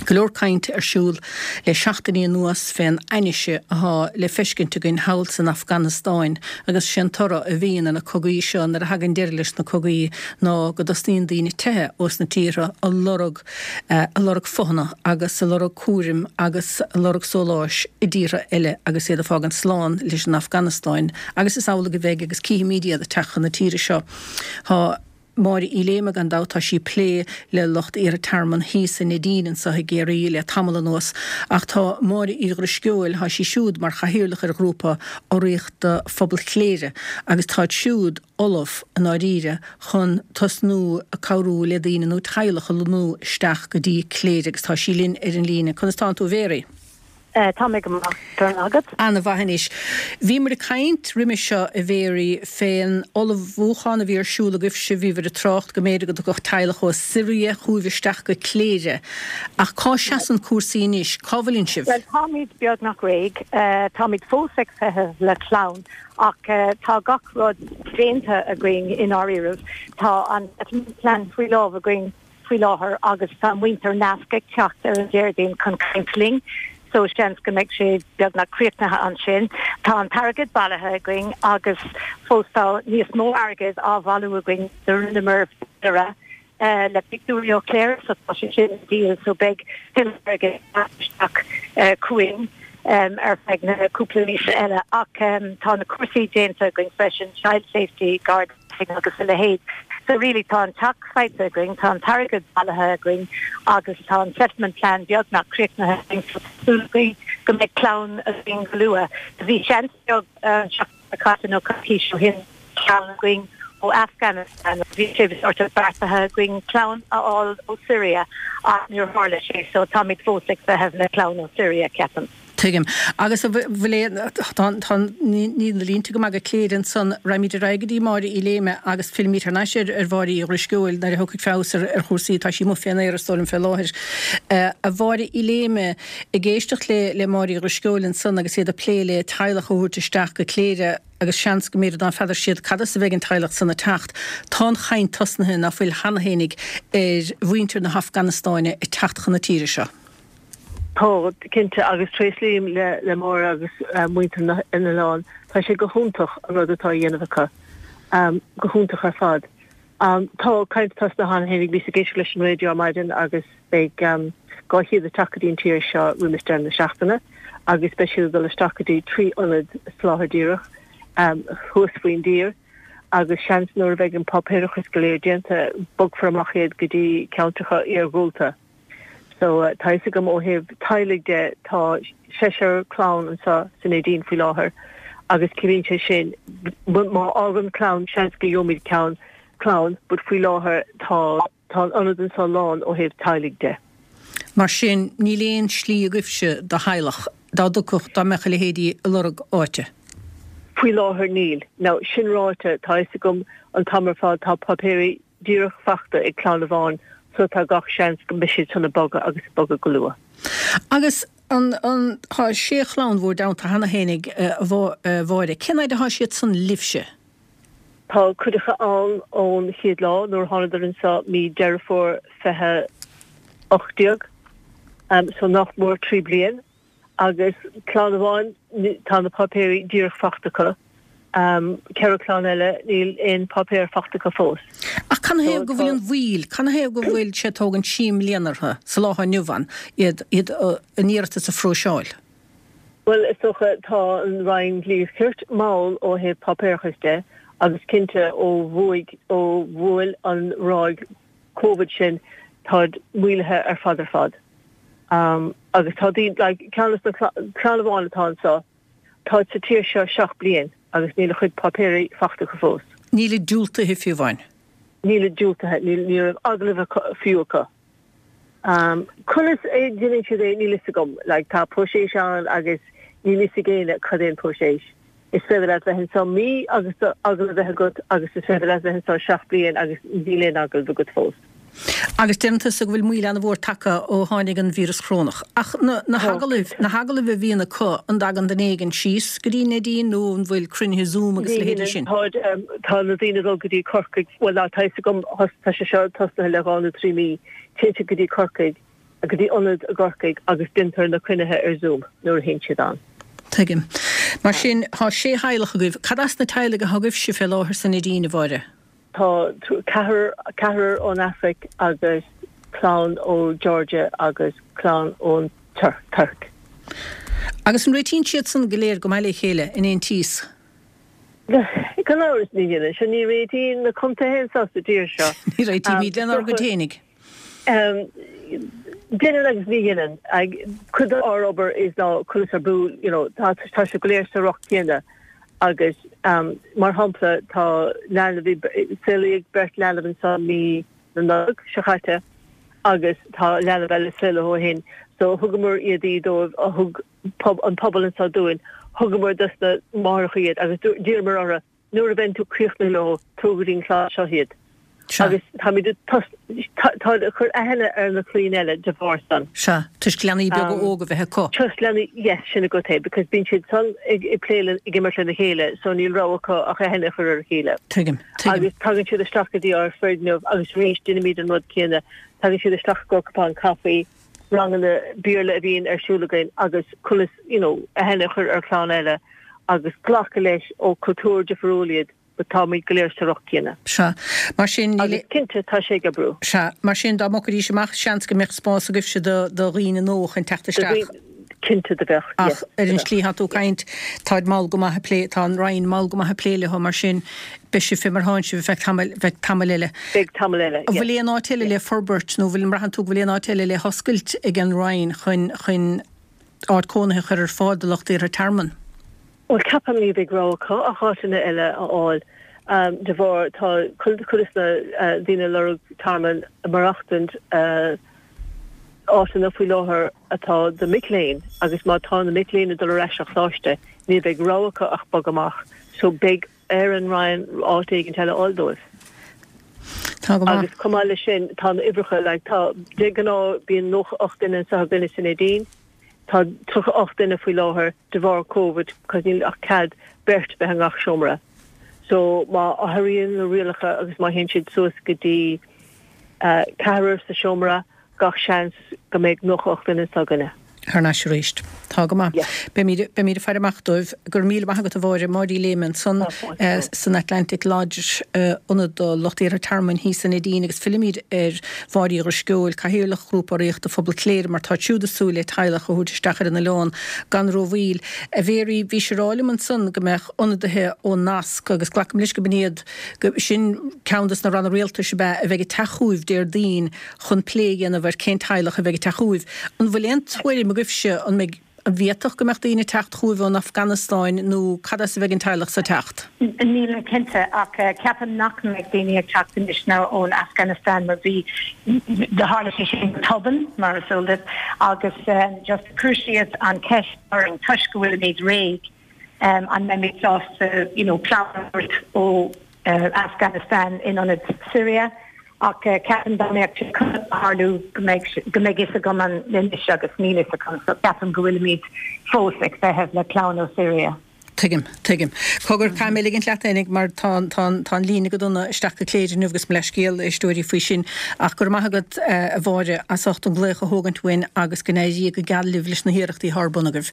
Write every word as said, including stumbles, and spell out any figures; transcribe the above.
Golóir caint arsúil le seachtaí nuas féin ainise ath le feiscinnte gin hail san Afghanistáin agus sin tora a bhíon na cogaí seo ar a hagan deir leis na cogaí ná go dostíon daoine tethe os na tíre a lorug a lorug fohanna agus a lorug cuairim agus a lorug sóláis i dtíre eile agus iad a fágan sláán leis an Afghanistáin agus is ála go bheith agus cí mídia a techan na tíre seo. Tá Mári í léime gan dátá sí plé le locht ar a terman hísa na dínan sa géirí le tamala nuas ach tá mári í grisciúil há sí siúd mar chahiúlach ar grúpa ó riocht de phobal chléire agus tá siúd Olaf an áíre chun tosnú a cabhrú le daine nó tailecha lenú steach go dtí chléire agus tá sí linn ar an líne chun is tá tú véri. Tá mé go turn agad. Anna bhahanis. Bhí mar a caint riimi seo a bhéirí féin ola bhúchan a bhí arsúla goibh se bhí a trocht go méide go do goch teilech ó Syria chuúhhisteach go cléire. Ach cá seasan cuasaí níos, cábhalín sibh? Well, tá míid beag nach réig, tá míid fósaic fethe le clown, ach tá gach rud déanta a gring in áirimh, tá an plan faoi láh a gring faoi láthair agus tá winter nasca teacht ar an déirdín chun caintling. So Shens go make sé beag na críochnathe an sin, tá an targad bailithe going agus fóstá níos mó agad á bhú a going dur na mer era le Victoria Clare so tá sé sin díal so beg tilagad ach cuain ar feag na cúpla eile ach tá na cuasaí déanta going fashion child safety guard agus le héad. So really tá an tax fight a going, tá an targad bailithe a going, agus tá an settlement plan beag na críochnathe going go méid clown a going glua. Bhí sean beag a catan ó catíisiú hin clown a going ó Afghanistan, bhí sé sort of bartathe going clown a all ó Syria a níor hála sé, so tá míid fósaic a hefh na clown ó Syria ceapan. Tuigim. Agus bhfuil ní línta go aga cléirann san raimíidir raigedaí mári í léime agus filmítar naisiir ar bhárí ar risciúil na thucaigh fásar ar chósaí tá sí mo féna ar stolin fe láthir. A bhárí í léime i ggéisteach le le mári risciúilinn san agus iad a pléile teilech óhuiirte isteach go cléire agus seans go méad an feidir siad cad sa bheith an teilech sanna techt. Tá chaint tosnathe nach bhfuil hanahénig ar bhaintear na Afghanistáine i techtcha na tíre seo. Tá cinnte agus tréslíim le le mór agus muinte ina lán, tá sé go húntaach an rud atá dhéanamhacha go húntaach ar fad. Tá caiint tas na hanahénig bhí sa géisi leis an radio maidin agus beag gáithíad a tacadín tíir seo ruimistear na seachtainna agus speisiúil le stacadí trí onad sláthadíireach thuasfaoin dír agus seans nuair bheith an papéireachas go léir déanta bog formachchéad go dtí ceantacha ar ghúlta. So uh, taisa go móhéh tailig de tá séisiir clown an sa san édín fao láthair agus cirín sé sin má ágan clown seans go dheomid ceann clown, bud fao láthair tá tá anad an sa lán ó héh tailig de. Mar sin ní léon slí a gcuimhse do heilech dá ducucht dá mecha le héadí a lorug áite. Fao láthair níl. Ná sin ráite taisa gom an tamar fád tá papéirí díreach fachta ag clown a bháin so tá gach seans go misisiid sanna boga agus boga go lua. Agus an an há séchlán bhór damta hana hénig bháide. Cinnaid a há siad san libse? Tá cuidecha an ón chiad lá nóair tháinar an sa mí deirfór fethe ochtíag so nach mór trí bliain agus clán bháin tá na papéirí díreach fachtacha ceirlán eile níl in papéir fachtacha fós. Ach can héamh go bhfuil an bhíl, can héamh go bhfuil sé tógan síim léanartha sa látha nuhan iad iad aníirta sa frúseáil? Well, is socha tá an rain líomhcuirt máil ó hé papéirchas de agus cinnte ó bhuaig ó bhfuil an ráig COVID sin tád muilethe ar fad ar fad. Um, agus tá dí like, ceannas na clánabháin atá sa táid sa tíir seo seach bliain agus níle chud papéirí fachtacha fós. Níle dúlta hi fiú bhain? Níle dúltathe, níle aglah fiúcha. Um, Cunas é dine siad é níle sa gom, like, tá póséis an agus níle sa géine chudéon póséis. Is féidir as bheithin sa mí agus aglah bheithe gut agus is féidir as bheithin sa seach bliain agus níléon aglah go gut fós. Agus déanta sa bhfuil muile an bhór tacha ó tháinig an vírus chránach. Ach na hagalah na hagalah bh bhíonna có an dag an den éigen síos, go dtí na dtí nó an bhfuil crunne zoom agus le héidir sin. Tá na dtíine go dtí corcaig, well tá taisa gom tá sé seo tasna le gána trí mí, téite go dtí corcaig a go dtí onad a gorcaig agus dintar na cuinethe ar Zoom nuair a héint siad an. Tuigim. Mar sin há sé haileach a gubh, cadas na teile a thugah si fé láthir san idíine bhire? Tá cehar ón Afric agus clán ó Georgia agus clán ón Turk. Agus an réitín siad san goléir go meile chéile in éon tíos? Gan áras ní gine, se ní réitín na conta hen sa sa dír seo. Ní réití bhí den ar go dénig? Dinner agus ní gine, ag chud árobar is ná chulas ar bú, tá se goléir sa roch chéine agus mar hampla tá leanahí silig bert leanahn sa mí na nug se chaite agus tá leanah eile sile ó hin. So thugamúr iad ídómh a thug an pobl an sa dúin, thugamúr dus na marchaíad agus dír ara nuair a bhain tú críochna le tógadín chlá seo hiad. Agus tá mí tá chur ahéine ar na clín eile de bhórstan. Se, tus leanaí beag go óga bheitthe có? Tus leanaí, yes, sinna go taobh, because bín siad san i pléile i gimmar le na chéile, so níl rácha a ahéine chur ar chéile. Tuigim, tuigim. Agus tagann siad a slachadí ar feirnmh agus rééis dynamíd an mud céine, tagann siad a slach go capán cafaí, rangan na bíorla a bhíon ar siúlagain agus chulas, you know, ahéine chur ar chlán eile agus ghlacha leis ó cultúr deferóliad tá mí goléir sa roch céine. Se, mar sin agus cinnte tá sé go brú. Se, mar sin dá mocharí semach seans go meach spás a gibh se do riine nóch an teachtasteach. Cinnte de bheith. Ach, ar an slí hatú caint táid mal go maithe plé, tá an rain mal go maithe pléile ho mar sin beisi fi mar háin si bheith tamaleile. Big tamaleile, yes. Bhfuil éon áiteile le forbert, nó bhfuil marhan tú bhfuil éon áiteile le hoscailt ag an rain chun chun áit cónathe chur ar fádalacht ar tarman. Well, capam ní big rácha a hátainna eile aáil. Um, de bhór tá chulisna dtíine le tarman marachtant átain a fhui láthir atá de Mickléin, agus má tá na Mickléin a do reisach láiste, ní big rácha ach bag amach, so big Aaron Ryan átaigh an teile áildóibh. Agus cumáile sin tá na ibricha le tá de gná bíon noch ocht duine sa duine sin édín, tá tucha ocht duine fhui láthair de bhór COVID, cos níl ach cad bert be hangach siomra. So má áthíonn na rialacha agus má hen siad suas go dtí cehar sa siomra gach seans go méid noch ocht duine sa gine. Thar náisiú réist. Tá go má. Be míad a fear amachtóibh gur míle maithe go bhóir Máirí Lehman san san Atlantic Lodge unad do lochtaí ar tarman hí san édín agus filmíad ar bháirí ar sciúil caithíolach grúpa réocht a phobal cléir mar tá siúdasú le teilech a thuidirsteachar in na leán gan róhíl a bhéirí bhí sé rálaman san go meach ionadathe ó nasc agus ghlacham leis go bníad sin ceantas na ranna réalta se be a bheith teachúibh déir dín chun pléigean a bhar cén teilech a bheith teachúibh. An bhfuil éon gifse an meg a bhéach go mecht daoine techt chuúibh an Afganistán nó cada sa bheith an teilech sa techt? Níl cinnte ach ceapan nach meid daoine ag teachtain is ná ón Afganistán mar bhí de hála sé sin toban mar asúlad agus just cruisiad an ceis ar an tuis go bhfuil méid réig an meidás pláirt ó Afganistán in an Syria. Ach ceapan dáineach háú go méid is a go an lindis agus nílis a chu ceapan go bhfuil míid fós ag bheitheh le clán ó Syria. Tuigim, tuigim. Cogur caiim gin leatainig mar tá lína go donna isteach go cléidir nugus leis céal istóirí faoi sin ach gur maithagad a bháire as ocht an gléich a hógant bhain agus gnéidí go geallih leis na hiireachtaí Harbonnagah.